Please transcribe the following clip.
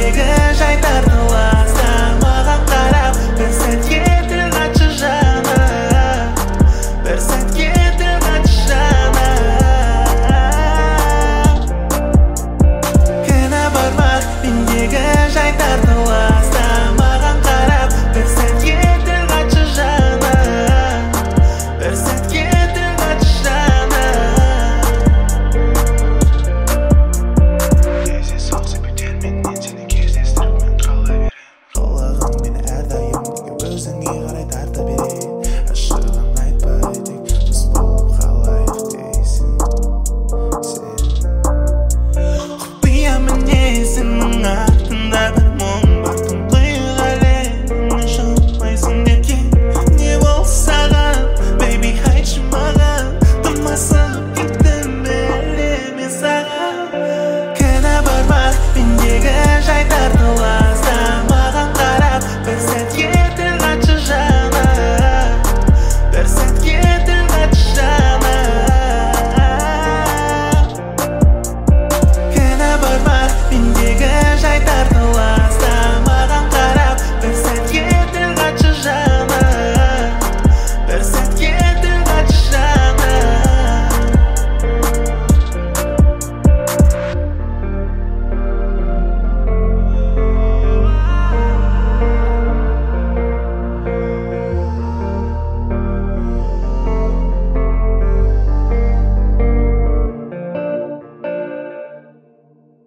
мендегі жайдар таласаң маған қарап бір сәтке тіл қатшы жаным, бір сәтке тіл қатшы жаным. Кінә бар ма мендегі жайдар таласаң маған қарап бір сәтке тіл қатшы жаным, бір сәтке тіл қатшы жаным. Есе соғысы бітер менен сені кездестіріп мен қала берем. Қылығыңмен әрдайым неге өзіңе қарай тарта берем. Ашығын айтпай тек дос болып қалайық дейсің сен. Құпия мінезің мұңа